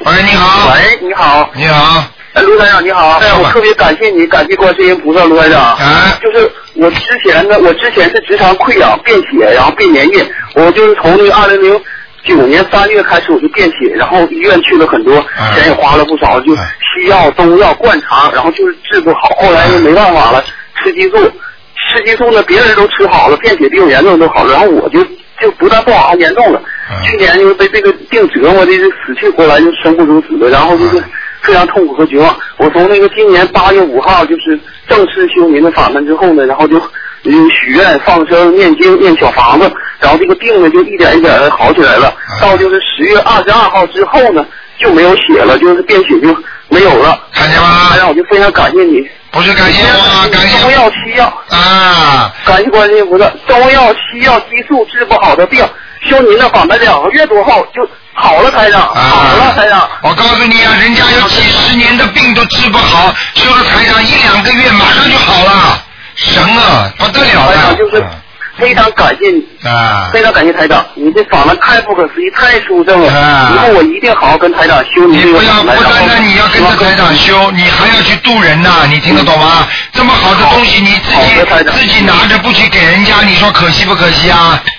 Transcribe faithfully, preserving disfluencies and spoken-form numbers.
喂，你好。 喂，你好。 你好。 哎，卢台长你好。哎，我特别感谢你，感谢观世音菩萨，卢台长。 啊。 就是我之前呢，我之前是直肠溃疡便血，然后便粘液，我就是从那个二零零九年三月开始我就便血，然后医院去了很多，钱也花了不少，就西药、中药、灌肠，然后就是治不好，后来就没办法了，吃激素，吃激素呢，别人都吃好了，便血比我严重都好了，然后我就就不但不好，还严重了。去年就被这个病折磨的，就死去活来，就生不如死的，然后就是非常痛苦和绝望。我从那个今年八月五号就是正式修您的法门之后呢，然后就嗯许愿、放生、念经、念小房子，然后这个病呢就一点一点的好起来了。到就是十月二十二号之后呢，就没有血了，就是便血就没有了。 看见吗？ 哎呀，我就非常感谢你。 不是感谢我，感谢中药、西药啊！ 感谢观世音菩萨，中药、西药、激素治不好的病，修您的法门两个月多后就好了，台长， 啊、 好了，台长。 我告诉你啊，人家有几十年的病都治不好，修了台长一两个月马上就好了，神啊，不得了了！就是非常感谢你， 啊， 非常感谢台长，你这法门太不可思议，太殊胜了。啊、以后我一定好好跟台长修你这个法门。 你不要不单单你要跟着台长修，你还要去渡人呐、啊，你听得懂吗？这么好的东西你自己自己拿着不去给人家，你说可惜不可惜啊？